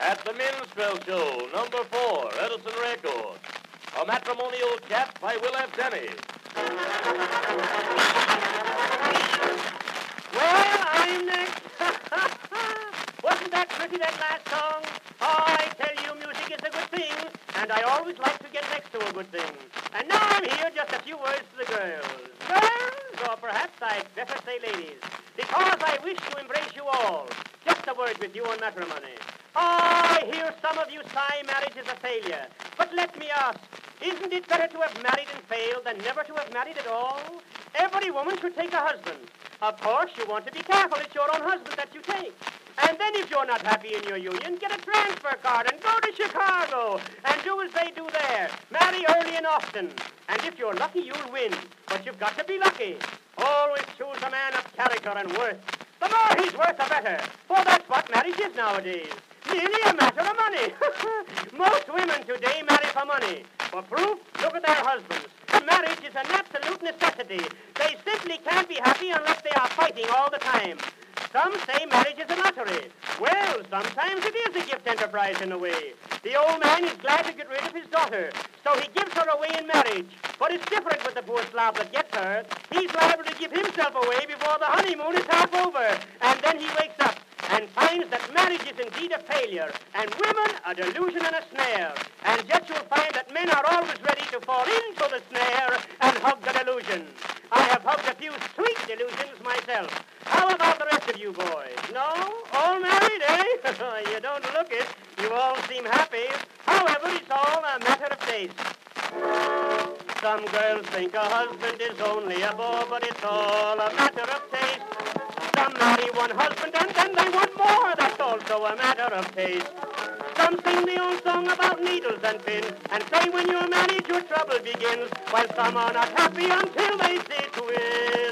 At the Minstrel Show, number 4, Edison Records. A Matrimonial Chat by Will F. Denny. Well, I'm next. Wasn't that pretty, that last song? Oh, I tell you, music is a good thing, and I always like to get next to a good thing. And now I'm here, just a few words to the girls. Girls, or perhaps I'd better say ladies, because I wish to embrace you all. Just a word with you on matrimony. Oh, I hear some of you sigh marriage is a failure. But let me ask, isn't it better to have married and failed than never to have married at all? Every woman should take a husband. Of course, you want to be careful. It's your own husband that you take. And then if you're not happy in your union, get a transfer card and go to Chicago and do as they do there. Marry early and often. And if you're lucky, you'll win. But you've got to be lucky. Always choose a man of character and worth. The more he's worth, the better. For that's what marriage is nowadays. Merely a matter of money. Most women today marry for money. For proof, look at their husbands. Marriage is an absolute necessity. They simply can't be happy unless they are fighting all the time. Some say marriage is a lottery. Well, sometimes it is a gift enterprise in a way. The old man is glad to get rid of his daughter, so he gives her away in marriage. But it's different with the poor slob that gets her. He's liable to give himself away before the honeymoon is half over. And then he wakes up and finds that marriage is indeed a failure, and women a delusion and a snare. And yet you'll find that men are always ready to fall into the snare and hug the delusion. I have hugged a few sweet delusions myself. How about the rest of you boys? No? All married, eh? You don't look it. You all seem happy. However, it's all a matter of taste. Some girls think a husband is only a bore, but it's all a matter of taste. Some marry one husband and then they want more. That's also a matter of taste. Some sing the old song about needles and pins and say when you're married your trouble begins, while some are not happy until they see twins.